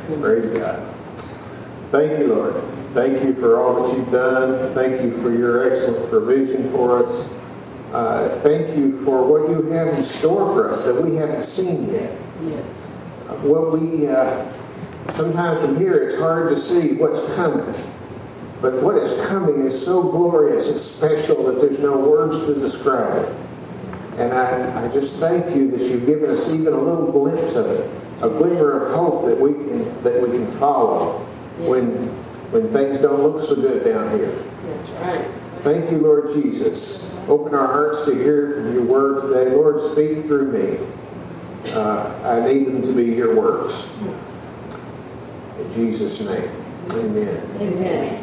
Praise God. Thank you, Lord. Thank you for all that you've done. Thank you for your excellent provision for us. Thank you for what you have in store for us that we haven't seen yet. Yes. What we sometimes from here it's hard to see what's coming. But what is coming is so glorious and special that there's no words to describe it. And I just thank you that you've given us even a little glimpse of it, a glimmer of hope that we can follow when things don't look so good down here. That's right. Thank you, Lord Jesus. Open our hearts to hear from your word today. Lord, speak through me. I need them to be your words. In Jesus' name, amen. Amen.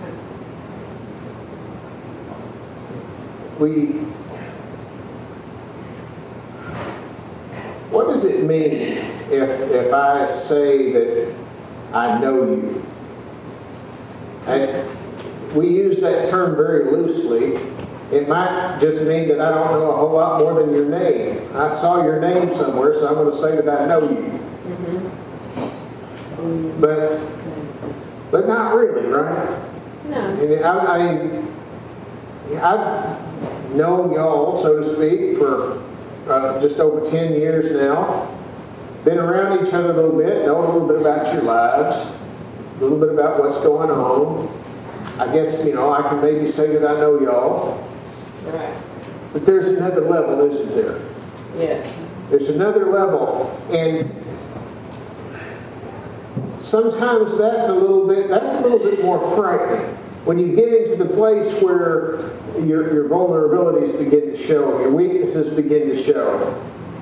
What does it mean if I say that I know you? And we use that term very loosely. It might just mean that I don't know a whole lot more than your name. I saw your name somewhere, so I'm going to say that I know you. Mm-hmm. But not really, right? No. I've known y'all, so to speak, for just over 10 years now. Been around each other a little bit, know a little bit about your lives, a little bit about what's going on. I guess, I can maybe say that I know y'all. Right. But there's another level, isn't there? Yes. There's another level. And sometimes that's a little bit more frightening. When you get into the place where your vulnerabilities begin to show, your weaknesses begin to show.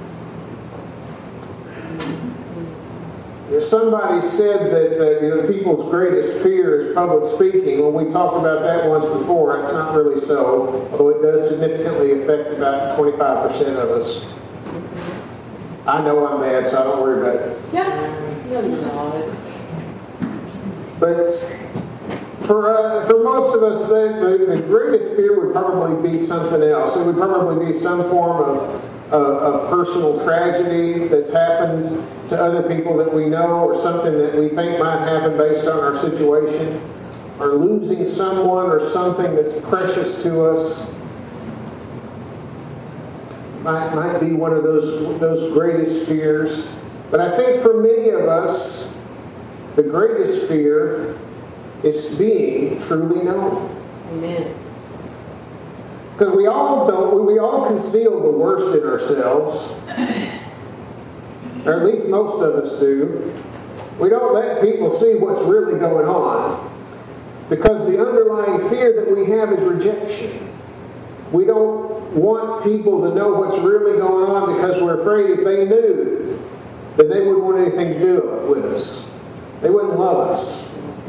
Somebody said that the people's greatest fear is public speaking. Well, we talked about that once before. It's not really so, although it does significantly affect about 25% of us. I know I'm bad, so I don't worry about it. Yeah. No, you're not. But for most of us, the greatest fear would probably be something else. It would probably be some form of personal tragedy that's happened to other people that we know, or something that we think might happen based on our situation, or losing someone or something that's precious to us. Might be one of those greatest fears. But I think for many of us, the greatest fear is being truly known. Amen. Because we all conceal the worst in ourselves. Or at least most of us do. We don't let people see what's really going on. Because the underlying fear that we have is rejection. We don't want people to know what's really going on because we're afraid if they knew, that they wouldn't want anything to do with us. They wouldn't love us.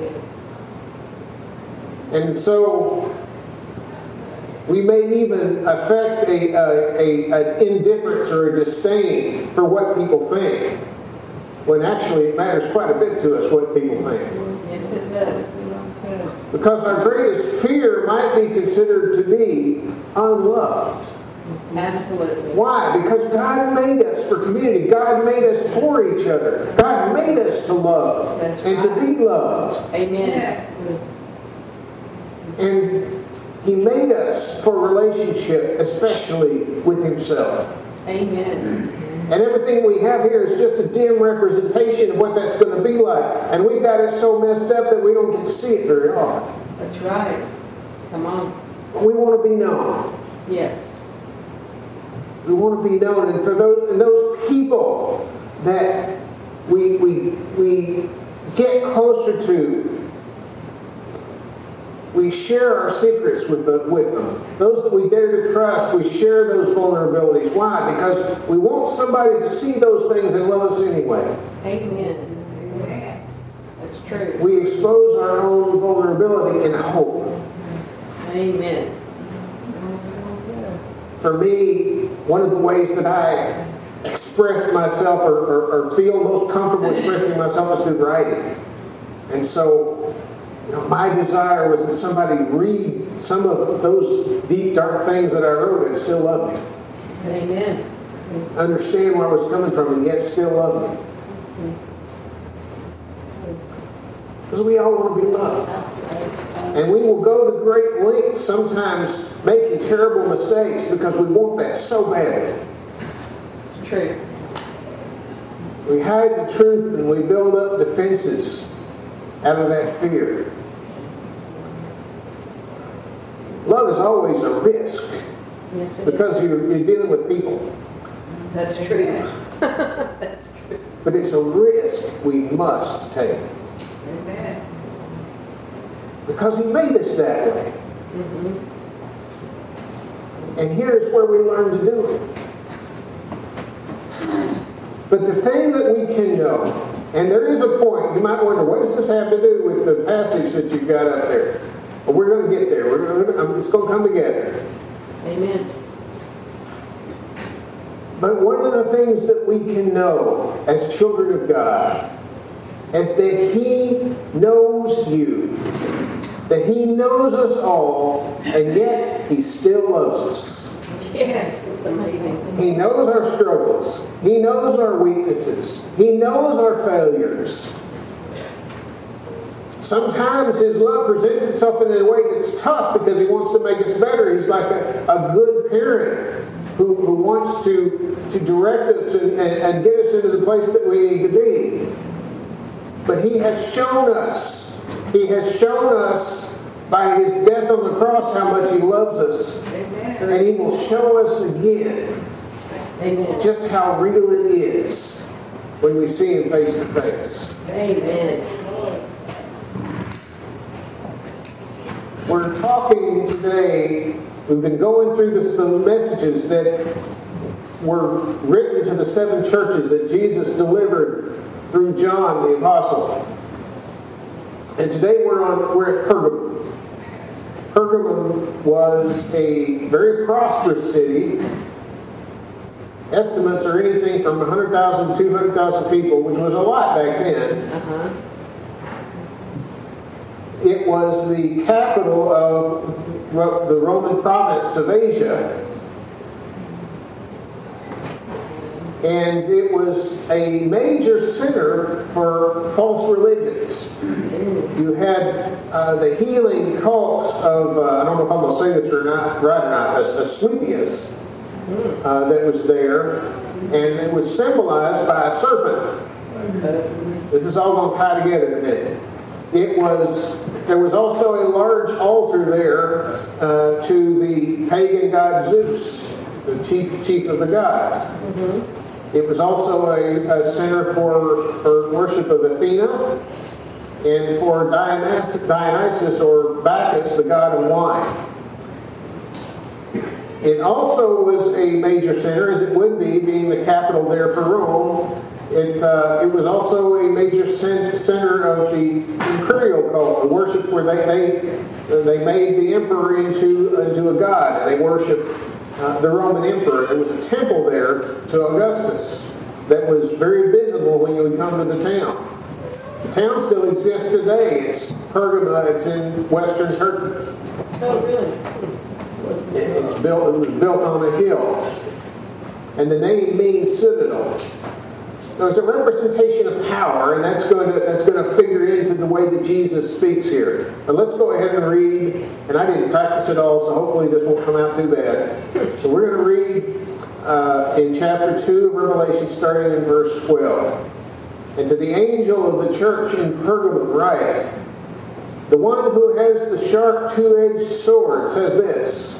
And so we may even affect an indifference or a disdain for what people think, when actually it matters quite a bit to us what people think. Yes, it does. Because our greatest fear might be considered to be unloved. Absolutely. Why? Because God made us for community. God made us for each other. God made us to love and to be loved. Amen. And He made us for relationship, especially with Himself. Amen. And everything we have here is just a dim representation of what that's going to be like. And we've got it so messed up that we don't get to see it very often. That's right. Come on. We want to be known. Yes. We want to be known. And for those people that we get closer to, we share our secrets with them. Those that we dare to trust, we share those vulnerabilities. Why? Because we want somebody to see those things and love us anyway. Amen. That's true. We expose our own vulnerability in hope. Amen. For me, one of the ways that I express myself or feel most comfortable expressing myself is through writing. And so, my desire was that somebody read some of those deep, dark things that I wrote and still love me. Amen. Understand where I was coming from and yet still love me. Because we all want to be loved. And we will go to great lengths, sometimes making terrible mistakes because we want that so badly. It's true. We hide the truth and we build up defenses out of that fear. Love is always a risk Yes, it because is. you're dealing with people. That's true. That's true. But it's a risk we must take. Amen. Because He made us that way. Mm-hmm. And here's where we learn to do it. But the thing that we can know, and there is a point, you might wonder, what does this have to do with the passage that you've got up there? Well, we're going to get there. It's going to come together. Amen. But one of the things that we can know as children of God is that He knows you, that He knows us all, and yet He still loves us. Yes, it's amazing. He knows our struggles. He knows our weaknesses. He knows our failures. Sometimes His love presents itself in a way that's tough because He wants to make us better. He's like a good parent who wants to direct us and get us into the place that we need to be. But He has shown us by His death on the cross how much He loves us. Amen. And He will show us again Amen. just how real it is when we see Him face to face. Amen. We're talking today, we've been going through the messages that were written to the 7 churches that Jesus delivered through John the Apostle. And today we're at Pergamum. Pergamum was a very prosperous city. Estimates are anything from 100,000 to 200,000 people, which was a lot back then. Uh-huh. It was the capital of the Roman province of Asia. And it was a major center for false religions. You had the healing cult of, I don't know if I'm going to say this right or not, Asclepius that was there. And it was symbolized by a serpent. This is all going to tie together in a minute. There was also a large altar there to the pagan god Zeus, the chief of the gods. Mm-hmm. It was also a center for worship of Athena and for Dionysus or Bacchus, the god of wine. It also was a major center, as it would be, being the capital there for Rome. It was also a major center of the imperial cult, the worship where they made the emperor into a god, and they worshipped the Roman emperor. There was a temple there to Augustus that was very visible when you would come to the town. The town still exists today. It's Pergamum. It's in western Turkey. Oh, really? It was built on a hill, and the name means citadel. There's a representation of power, and that's going to figure into the way that Jesus speaks here. But let's go ahead and read. And I didn't practice it all, so hopefully this won't come out too bad. So we're going to read in chapter 2 of Revelation, starting in verse 12. And to the angel of the church in Pergamum write, the one who has the sharp two-edged sword says this,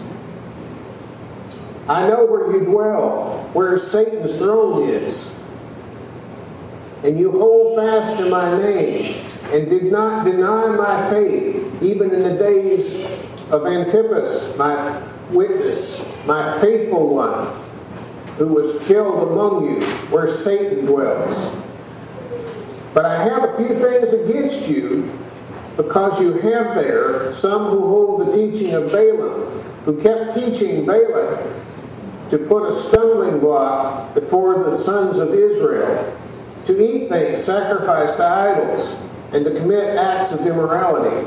I know where you dwell, where Satan's throne is. And you hold fast to my name, and did not deny my faith, even in the days of Antipas, my witness, my faithful one, who was killed among you, where Satan dwells. But I have a few things against you, because you have there some who hold the teaching of Balaam, who kept teaching Balak to put a stumbling block before the sons of Israel, to eat things sacrificed to idols, and to commit acts of immorality.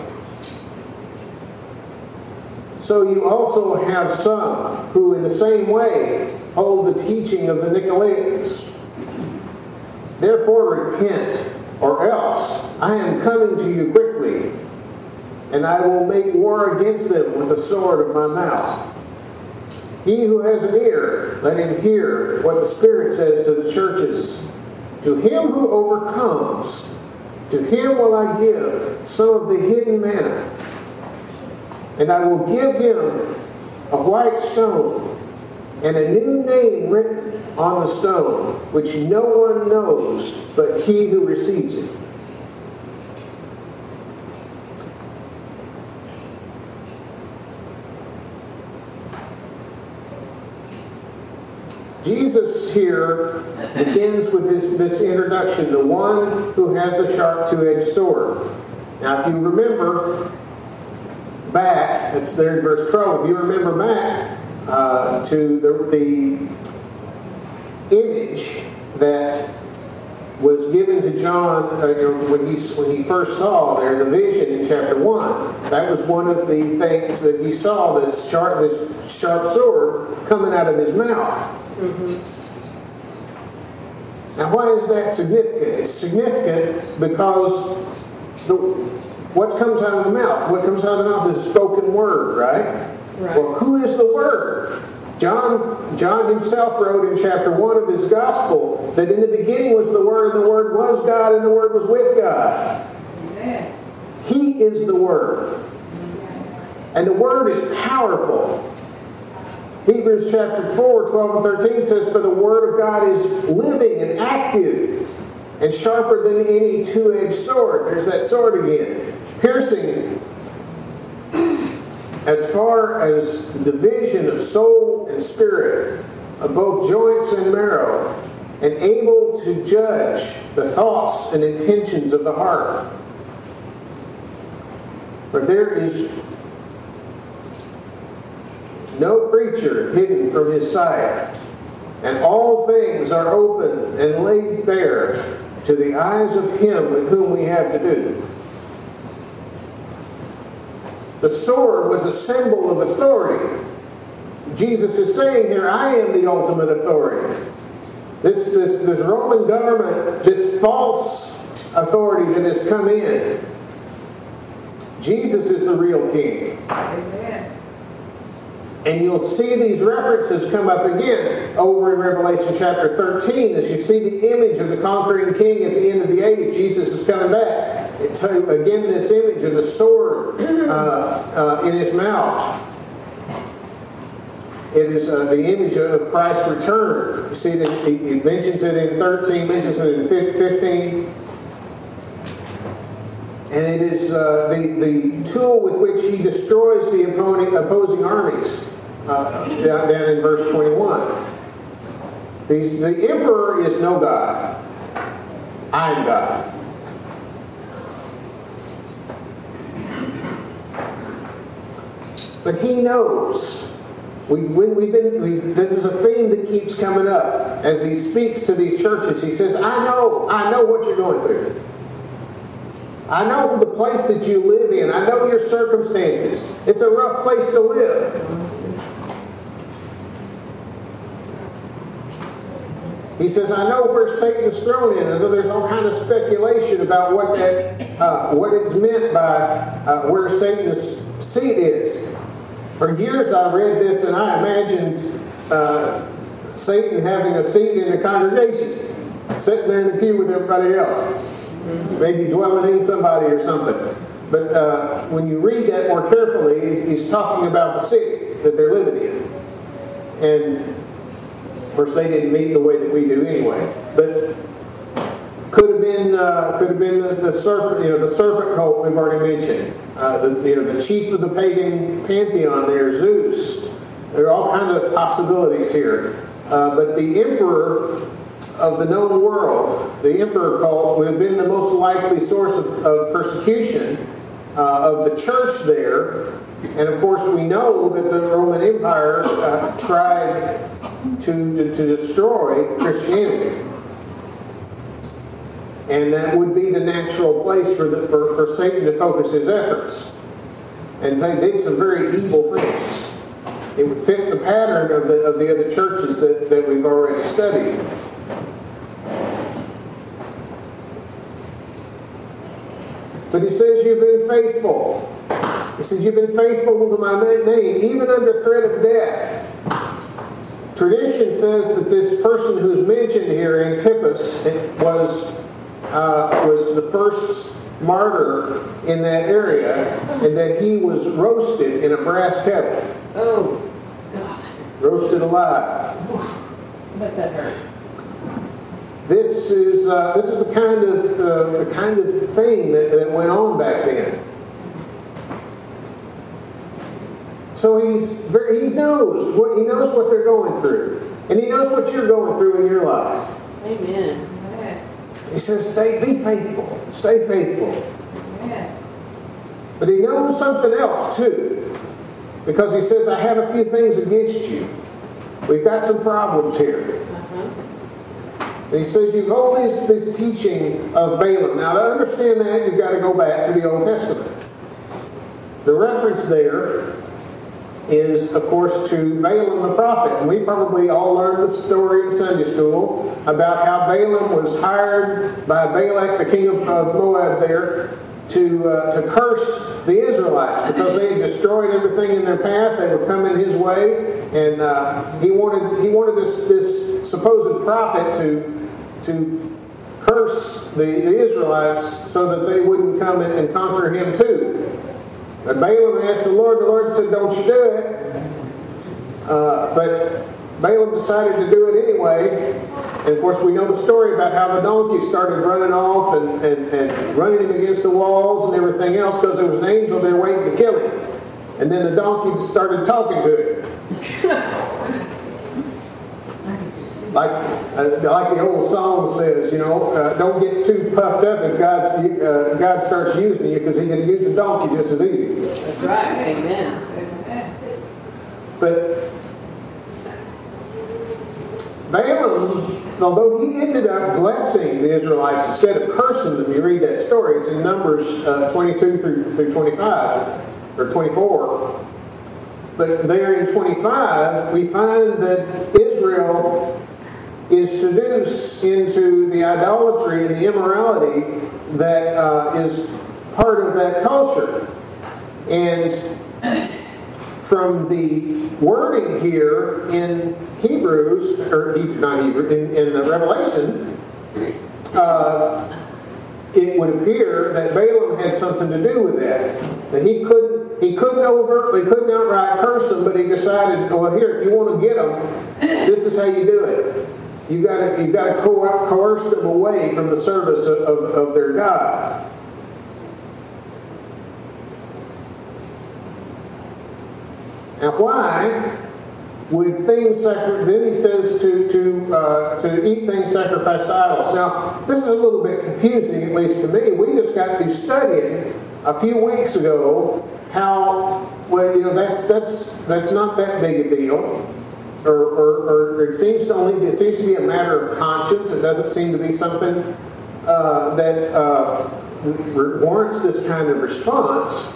So you also have some who in the same way hold the teaching of the Nicolaitans. Therefore repent, Or else, I am coming to you quickly, and I will make war against them with the sword of my mouth. He who has an ear, let him hear what the Spirit says to the churches. To him who overcomes, to him will I give some of the hidden manna, and I will give him a white stone and a new name written on the stone, which no one knows but he who receives it. Jesus here begins with this introduction, the one who has the sharp two-edged sword. Now, if you remember back, it's there in verse 12, if you remember back to the image that was given to John when he first saw there, the vision in chapter 1, that was one of the things that he saw, this sharp sword coming out of his mouth. Mm-hmm. Now, why is that significant? It's significant because what comes out of the mouth? What comes out of the mouth is a spoken word, right? Well, who is the Word? John himself wrote in chapter 1 of his Gospel that in the beginning was the Word, and the Word was God, and the Word was with God. Amen. He is the Word. And the Word is powerful. Hebrews chapter 4, 12 and 13 says, For the Word of God is living and active and sharper than any two-edged sword. There's that sword again. Piercing as far as the division of soul and spirit, of both joints and marrow, and able to judge the thoughts and intentions of the heart. For there is no creature hidden from his sight, and all things are open and laid bare to the eyes of him with whom we have to do. The sword was a symbol of authority. Jesus is saying here, I am the ultimate authority. This Roman government, this false authority that has come in, Jesus is the real king. Amen. And you'll see these references come up again over in Revelation chapter 13 as you see the image of the conquering king at the end of the age. Jesus is coming back. It's again this image of the sword in his mouth. It is the image of Christ's return. You see that he mentions it in 13, mentions it in 15. And it is the tool with which he destroys the opposing armies. Down in verse 21. The emperor is no God. I am God. But he knows. This is a theme that keeps coming up as he speaks to these churches. He says, I know what you're going through. I know the place that you live in. I know your circumstances. It's a rough place to live. He says, I know where Satan's thrown in. And so there's all kind of speculation about what it's meant by where Satan's seat is. For years I read this and I imagined Satan having a seat in the congregation, sitting there in the pew with everybody else. Maybe dwelling in somebody or something. But when you read that more carefully, he's talking about the city that they're living in. And of course, they didn't meet the way that we do anyway. But could have been the serpent, the serpent cult we've already mentioned. The chief of the pagan pantheon there, Zeus. There are all kinds of possibilities here. But the emperor of the known world, the emperor cult, would have been the most likely source of persecution of the church there. And of course, we know that the Roman Empire tried to destroy Christianity. And that would be the natural place for Satan to focus his efforts. And they did some very evil things. It would fit the pattern of the other churches that we've already studied. But he says, you've been faithful. He says, you've been faithful to my name, even under threat of death. Tradition says that this person who's mentioned here, Antipas, was the first martyr in that area, and that he was roasted in a brass kettle. Oh, God. Roasted alive. I bet that hurt. This is the kind of thing that went on back then. So he knows what they're going through, and he knows what you're going through in your life. Amen. He says, be faithful, stay faithful. But he knows something else too, because he says, I have a few things against you. We've got some problems here. And he says, you hold this teaching of Balaam. Now, to understand that, you've got to go back to the Old Testament. The reference there is, of course, to Balaam the prophet. And we probably all learned the story in Sunday school about how Balaam was hired by Balak, the king of Moab there, to curse the Israelites because they had destroyed everything in their path. They were coming his way, and he wanted this supposed prophet to curse the Israelites so that they wouldn't come and conquer him too. But Balaam asked the Lord said, don't you do it. But Balaam decided to do it anyway. And of course we know the story about how the donkey started running off and running him against the walls and everything else because there was an angel there waiting to kill him. And then the donkey started talking to him. Like the old song says, don't get too puffed up if God starts using you, because he can use a donkey just as easy. That's right. Amen. But Balaam, although he ended up blessing the Israelites instead of cursing them, you read that story, it's in Numbers 22 through 25, or 24. But there in 25, we find that Israel is seduced into the idolatry and the immorality that is part of that culture. And from the wording here in Hebrews, or not Hebrew, in the Revelation, it would appear that Balaam had something to do with that. That he couldn't outright curse them, but he decided, well, here, if you want to get them, this is how you do it. You've got to coerce them away from the service of their God. Now, why would things then he says to eat things sacrificed to idols. Now, this is a little bit confusing, at least to me. We just got through studying a few weeks ago how, that's not that big a deal. Or it seems to be a matter of conscience. It doesn't seem to be something that warrants this kind of response.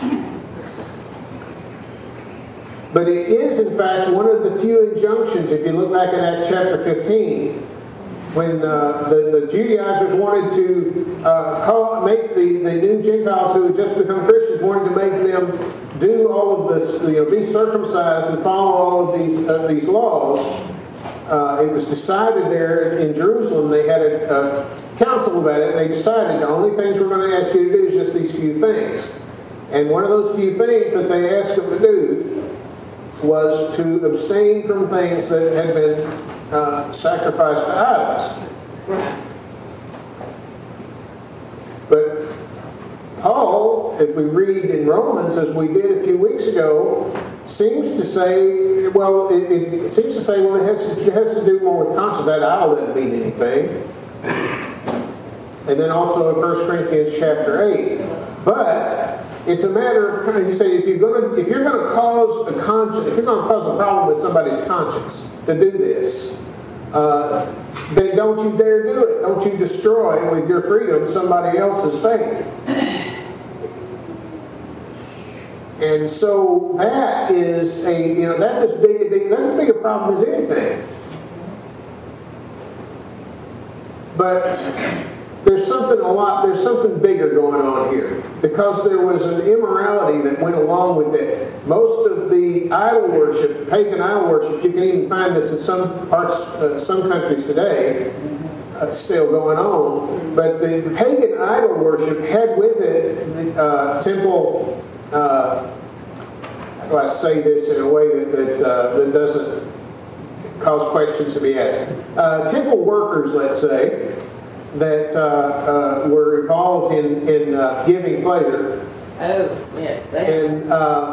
But it is, in fact, one of the few injunctions, if you look back in Acts chapter 15, when the Judaizers wanted to make the new Gentiles who had just become Christians, wanted to make them do all of this, be circumcised and follow all of these laws. It was decided there in Jerusalem. They had a council about it. And they decided the only things we're going to ask you to do is just these few things. And one of those few things that they asked them to do was to abstain from things that had been sacrificed to idols. But Paul, if we read in Romans, as we did a few weeks ago, seems to say, it has to do more with conscience. That idol doesn't mean anything. And then also in 1 Corinthians chapter 8. But it's a matter of you say if you're going to cause a problem with somebody's conscience to do this, then don't you dare do it. Don't you destroy with your freedom somebody else's faith. And so that is that's as big a problem as anything. But there's something bigger going on here. because there was an immorality that went along with it. Most of the idol worship, pagan idol worship, you can even find this in some parts, some countries today, still going on. But the pagan idol worship had with it the temple. How do I say this in a way that doesn't cause questions to be asked? Temple workers, let's say, that were involved in giving pleasure. Oh, yes, And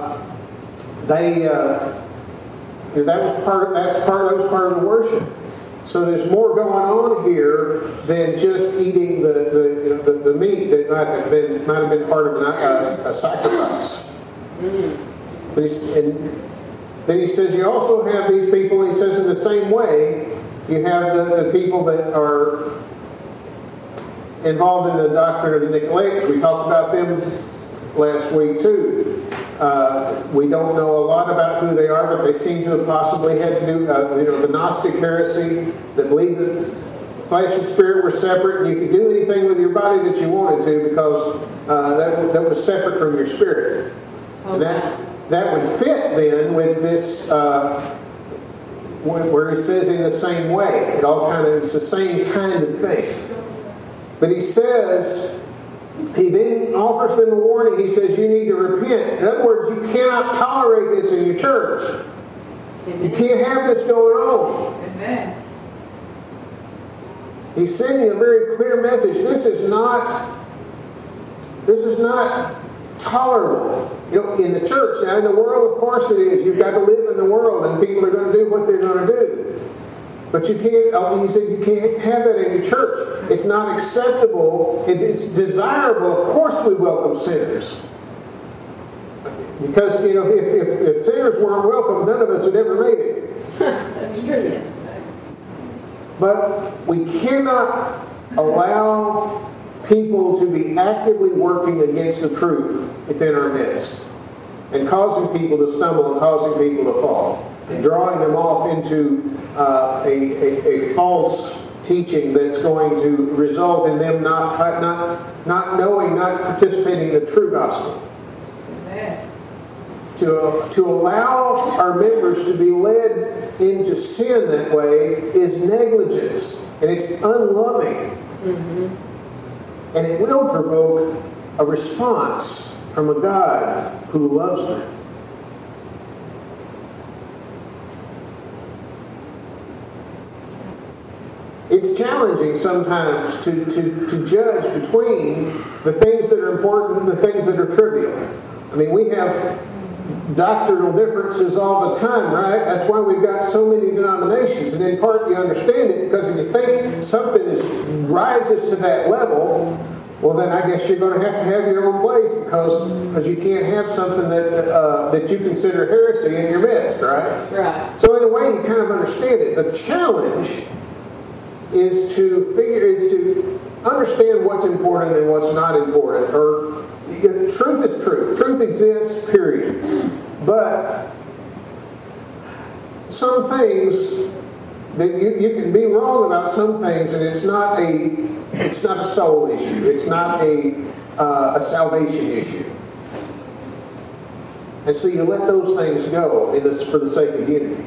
that was part of the worship. So there's more going on here than just eating the meat that might have been part of a sacrifice. But then he says you also have these people. He says in the same way you have the people that are involved in the doctrine of the Nicolaitans. We talked about them last week too. We don't know a lot about who they are, but they seem to have possibly had to do, the Gnostic heresy that believed that flesh and spirit were separate, and you could do anything with your body that you wanted to because that was separate from your spirit. And that would fit then with this, where he says in the same way. It's the same kind of thing. But he says, he then offers them a warning. He says, you need to repent. In other words, you cannot tolerate this in your church. Amen. You can't have this going on. Amen. He's sending a very clear message. This is not tolerable. In the church. Now, in the world, of course it is. You've got to live in the world, and people are going to do what they're going to do. But you can't, he said, you can't have that in your church. It's not acceptable. It's desirable. Of course we welcome sinners. Because, if sinners weren't welcome, none of us had ever made it. That's true. But we cannot allow people to be actively working against the truth within our midst and causing people to stumble and causing people to fall and drawing them off into a false teaching that's going to result in them not knowing, not participating in the true gospel. Amen. To allow our members to be led into sin that way is negligence, and it's unloving. Mm-hmm. And it will provoke a response from a God who loves them. It's challenging sometimes to judge between the things that are important and the things that are trivial. I mean, we have doctrinal differences all the time, right? That's why we've got so many denominations. And in part, you understand it because if you think something rises to that level, well, then I guess you're going to have your own place because you can't have something that you consider heresy in your midst, right? Right. So in a way, you kind of understand it. The challenge is to understand what's important and what's not important. Or truth is truth. Truth exists, period. But some things that you can be wrong about some things, and it's not a soul issue. It's not a salvation issue. And so you let those things go for the sake of unity.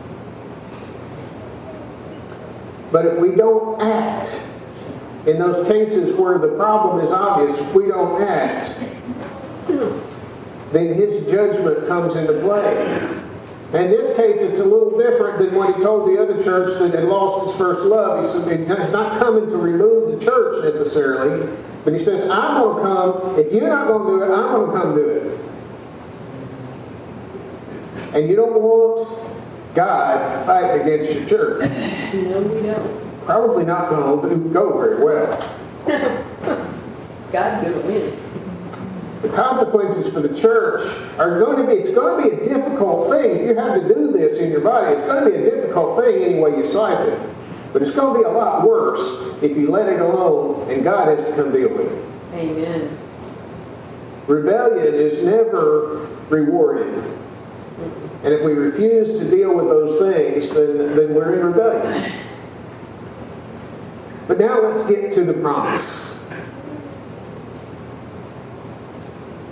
But if we don't act, in those cases where the problem is obvious, if we don't act, then his judgment comes into play. In this case, it's a little different than what he told the other church that had lost its first love. He said he's not coming to remove the church necessarily, but he says, I'm going to come. If you're not going to do it, I'm going to come do it. And you don't want God fighting against your church. No, we don't. Probably not going to go very well. God's going to win. The consequences for the church are going to be, it's going to be a difficult thing. If you have to do this in your body, it's going to be a difficult thing any way you slice it. But it's going to be a lot worse if you let it alone and God has to come deal with it. Amen. Rebellion is never rewarded. And if we refuse to deal with those things, then we're in rebellion. But now let's get to the promise.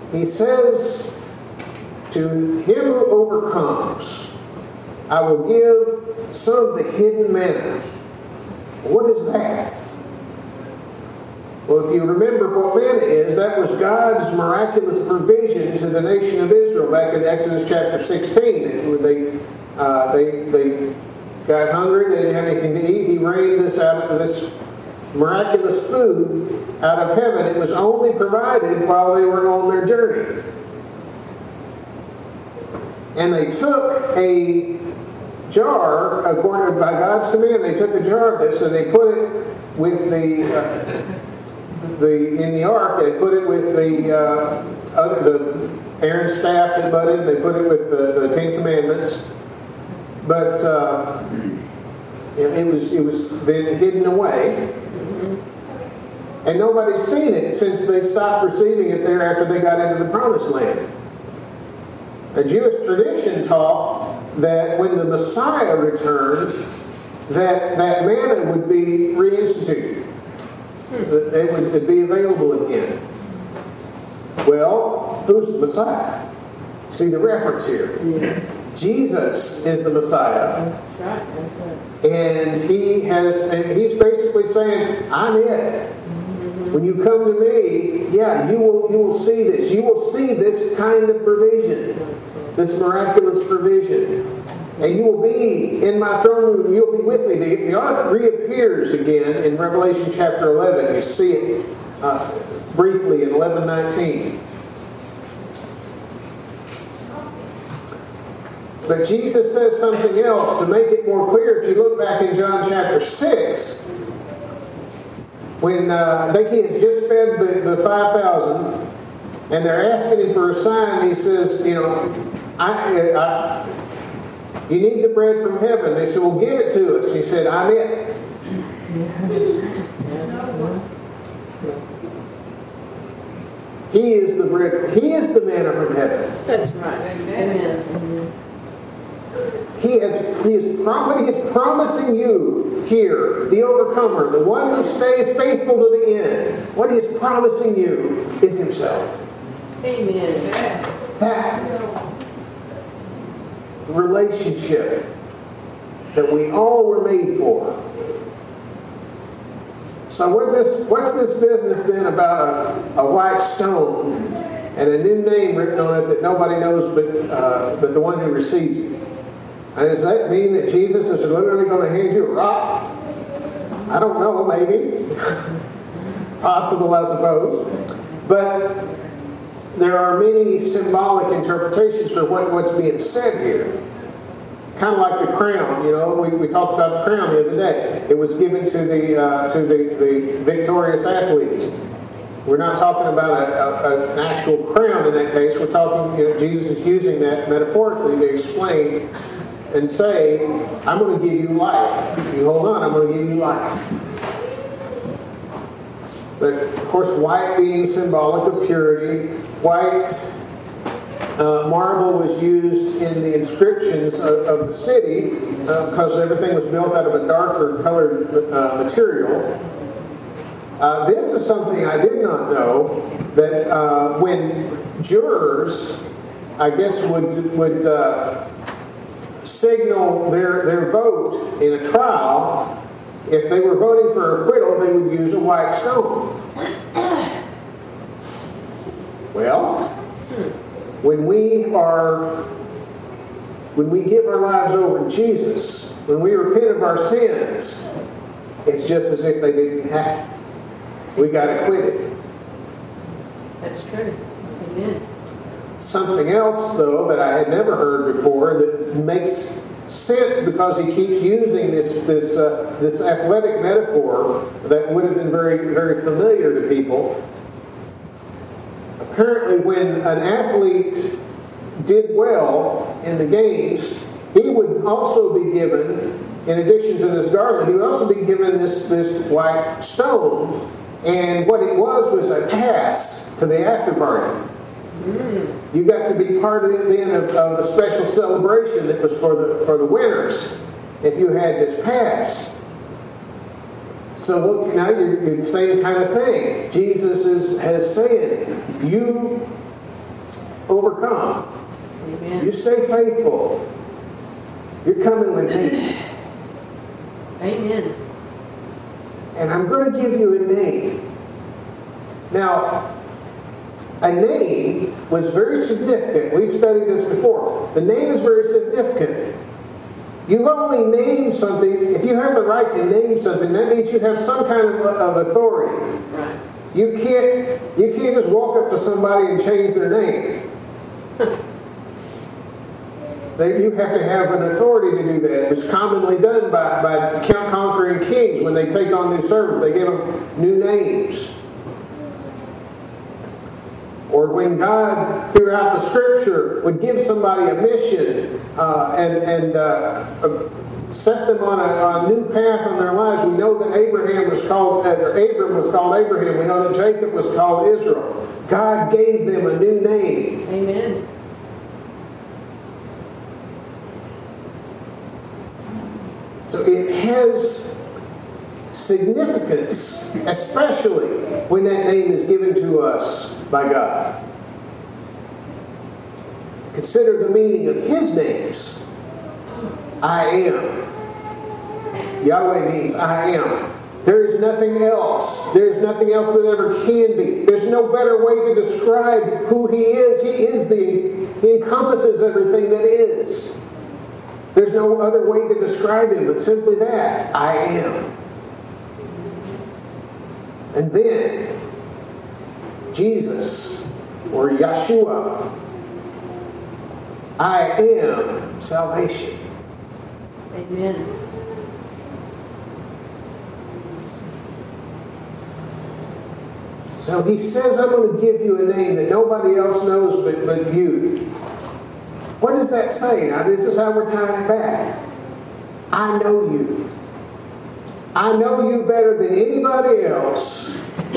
he says, to him who overcomes, I will give some of the hidden manna. What is that? Well, if you remember what manna is, that was God's miraculous provision to the nation of Israel back in Exodus chapter 16. They got hungry, they didn't have anything to eat. He rained this miraculous food out of heaven. It was only provided while they were on their journey. And they took a jar, according by God's command, they took a jar of this and they put it with in the ark. They put it with the Aaron's staff that budded. They put it with the Ten Commandments. But it was then hidden away. And nobody's seen it since they stopped receiving it there after they got into the Promised Land. A Jewish tradition taught that when the Messiah returned, that manna would be reinstituted. That it would be available again. Well, who's the Messiah? See the reference here. Yeah. Jesus is the Messiah. That's right. That's right. And he's basically saying, I'm it. When you come to me, yeah, you will see this. You will see this kind of provision, this miraculous provision. And you will be in my throne room. You'll be with me. The ark reappears again in Revelation chapter 11. You see it briefly in 11:19. But Jesus says something else to make it more clear. If you look back in John chapter 6, when he has just fed the 5,000, and they're asking him for a sign, he says, you need the bread from heaven. They said, well, give it to us. He said, I'm it. He is the bread. He is the manna from heaven. That's right. Amen. He is promising you here, the overcomer, the one who stays faithful to the end. What he is promising you is himself. Amen. That relationship that we all were made for. So what's this business then about a white stone and a new name written on it that nobody knows but the one who received it? And does that mean that Jesus is literally going to hand you a rock? I don't know, maybe. Possible, I suppose. But there are many symbolic interpretations for what's being said here. Kind of like the crown, we talked about the crown the other day. It was given to the victorious athletes. We're not talking about an actual crown in that case. We're talking, Jesus is using that metaphorically to explain and say, I'm going to give you life. You hold on, I'm going to give you life. But, of course, white being symbolic of purity. White marble was used in the inscriptions of the city because everything was built out of a darker colored material. This is something I did not know, that when jurors, I guess, would signal their vote in a trial, if they were voting for acquittal, they would use a white stone. Well, when we give our lives over to Jesus, when we repent of our sins, it's just as if they didn't happen. We got acquitted. That's true. Amen. Something else, though, that I had never heard before that makes sense because he keeps using this athletic metaphor that would have been very, very familiar to people. Apparently, when an athlete did well in the games, he would also be given, in addition to this garland, he would also be given this white stone. And what it was a pass to the after party. You got to be part of the special celebration that was for the winners if you had this pass. So look, now you're the same kind of thing. Jesus has said, if you overcome. Amen. You stay faithful. You're coming with me. Amen. And I'm going to give you a name. Now, a name was very significant. We've studied this before. The name is very significant. You only name something, if you have the right to name something, that means you have some kind of authority. Right. You can't just walk up to somebody and change their name. You have to have an authority to do that. It's commonly done by conquering kings when they take on new servants. They give them new names. Or when God, throughout the Scripture, would give somebody a mission and set them on a new path in their lives. We know that Abram was called Abraham. We know that Jacob was called Israel. God gave them a new name. Amen. So it has significance, especially when that name is given to us by God. Consider the meaning of His names. I am. Yahweh means I am. There is nothing else. There is nothing else that ever can be. There's no better way to describe who He is. He encompasses everything that is. There's no other way to describe Him but simply that. I am. And then, Jesus, or Yeshua, I am salvation. Amen. So He says, I'm going to give you a name that nobody else knows but you. What does that say? Now, this is how we're tying it back. I know you. I know you better than anybody else.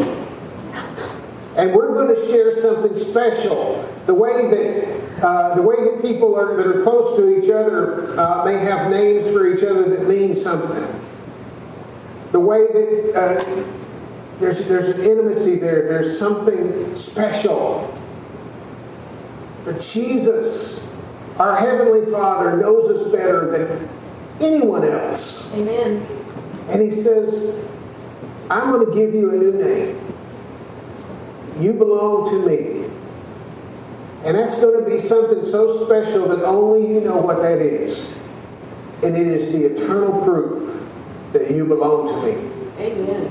And we're going to share something special. The way that people that are close to each other may have names for each other that mean something. The way that there's an intimacy there. There's something special. But Jesus, our Heavenly Father, knows us better than anyone else. Amen. And He says, I'm going to give you a new name. You belong to me. And that's going to be something so special that only you know what that is. And it is the eternal proof that you belong to me. Amen.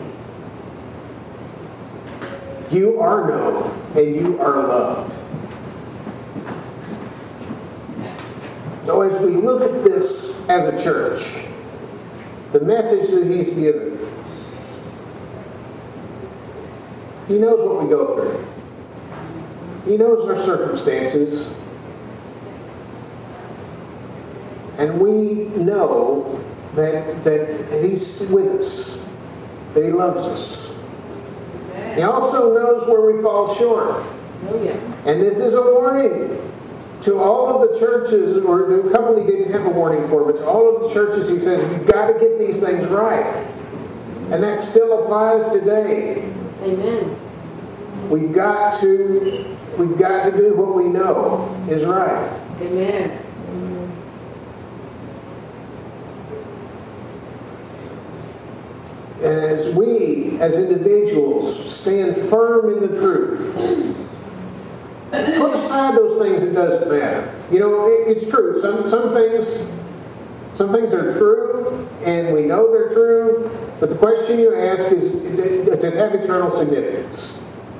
You are known and you are loved. So as we look at this as a church, the message that He's given, He knows what we go through. He knows our circumstances. And we know that He's with us, that He loves us. He also knows where we fall short. Oh, yeah. And this is a warning to all of the churches, or the couple He didn't have a warning for, but to all of the churches He says, you've got to get these things right. And that still applies today. Amen. We've got to do what we know is right. Amen. And as we, as individuals, stand firm in the truth, put aside those things that doesn't matter. You know, it's true. Some things are true, and we know they're true. But the question you ask is, does it have eternal significance?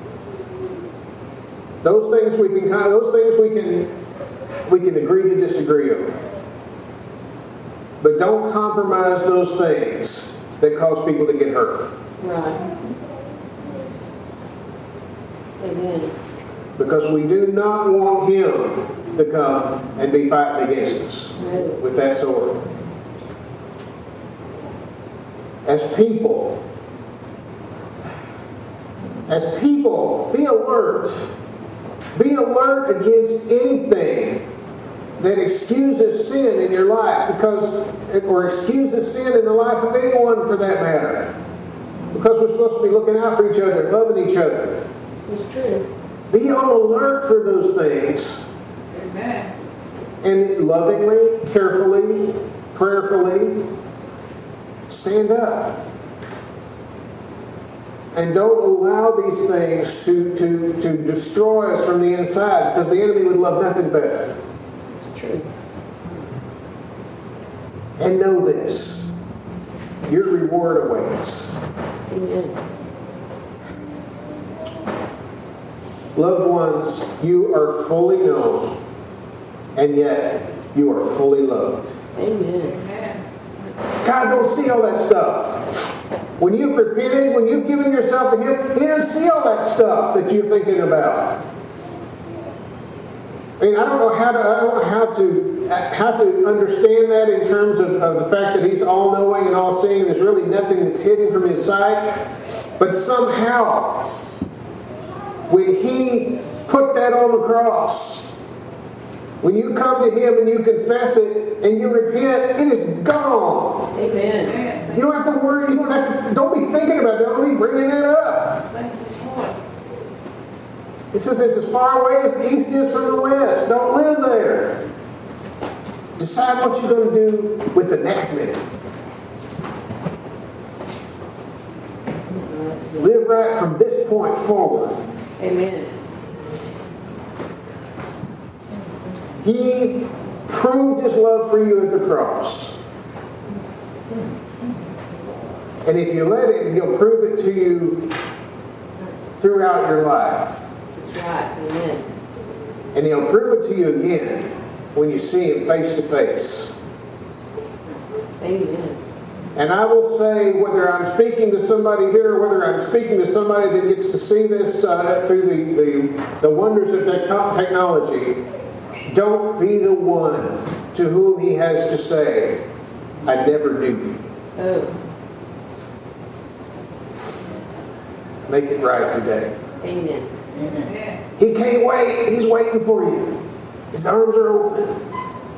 Those things we can agree to disagree on. But don't compromise those things that cause people to get hurt. Right. Amen. Because we do not want Him to come and be fighting against us with that sword. As people, be alert. Be alert against anything that excuses sin in your life, or excuses sin in the life of anyone for that matter. Because we're supposed to be looking out for each other, loving each other. It's true. Be on the alert for those things. Amen. And lovingly, carefully, prayerfully, stand up. And don't allow these things to destroy us from the inside, because the enemy would love nothing better. It's true. And know this, your reward awaits. Amen. Loved ones, you are fully known, and yet you are fully loved. Amen. God don't see all that stuff. When you've repented, when you've given yourself to Him, He doesn't see all that stuff that you're thinking about. I mean, I don't know how to understand that in terms of the fact that He's all-knowing and all-seeing. There's really nothing that's hidden from His sight. But somehow, when He put that on the cross, when you come to Him and you confess it and you repent, it is gone. Amen. You don't have to worry. Don't be thinking about that. Don't be bringing that up. It says it's as far away as the east is from the west. Don't live there. Decide what you're going to do with the next minute. Live right from this point forward. Amen. He proved His love for you at the cross. And if you let it, He'll prove it to you throughout your life. That's right. Amen. And He'll prove it to you again when you see Him face to face. Amen. And I will say, whether I'm speaking to somebody here, or whether I'm speaking to somebody that gets to see this through the wonders of technology, don't be the one to whom He has to say, I never knew you. Oh. Make it right today. Amen. Amen. He can't wait. He's waiting for you. His arms are open.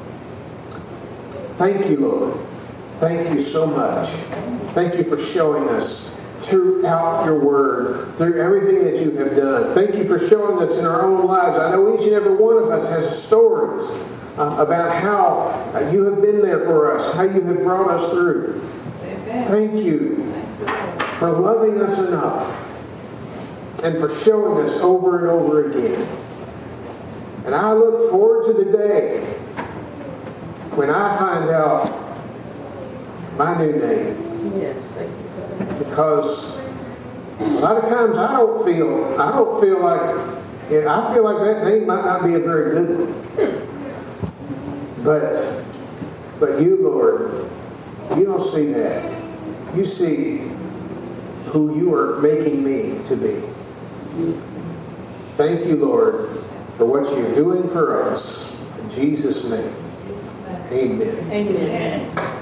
Thank you, Lord. Thank you so much. Thank you for showing us throughout your word, through everything that you have done. Thank you for showing us in our own lives. I know each and every one of us has stories about how you have been there for us, how you have brought us through. Thank you for loving us enough and for showing us over and over again. And I look forward to the day when I find out my new name. Yes, thank you, God. Because a lot of times I don't feel like, I feel like that name might not be a very good one. But you, Lord, you don't see that. You see who you are making me to be. Thank you, Lord, for what you're doing for us. In Jesus' name, amen. Amen.